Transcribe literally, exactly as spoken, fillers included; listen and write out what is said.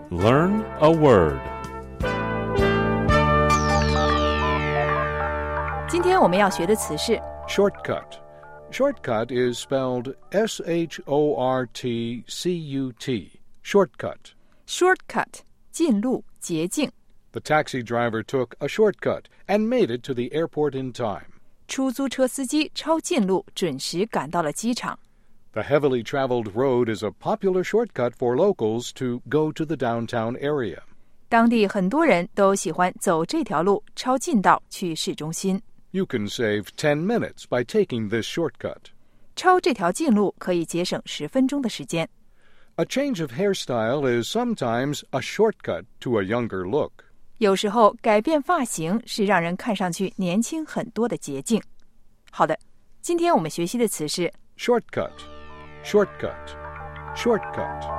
Learn a word. 今天我们要学的词是 Shortcut. Shortcut is spelled S H O R T C U T. Shortcut. shortcut 近路捷径 The taxi driver took a shortcut and made it to the airport in time. 出租车司机抄近路准时赶到了机场 The heavily traveled road is a popular shortcut for locals to go to the downtown area. 当地很多人都喜欢走这条路抄近道去市中心 You can save ten minutes by taking this shortcut. 抄这条近路可以节省十分钟的时间 A change of hairstyle is sometimes a shortcut to a younger look. 有时候改变发型是让人看上去年轻很多的捷径好的今天我们学习的词是 Shortcut. Shortcut. Shortcut.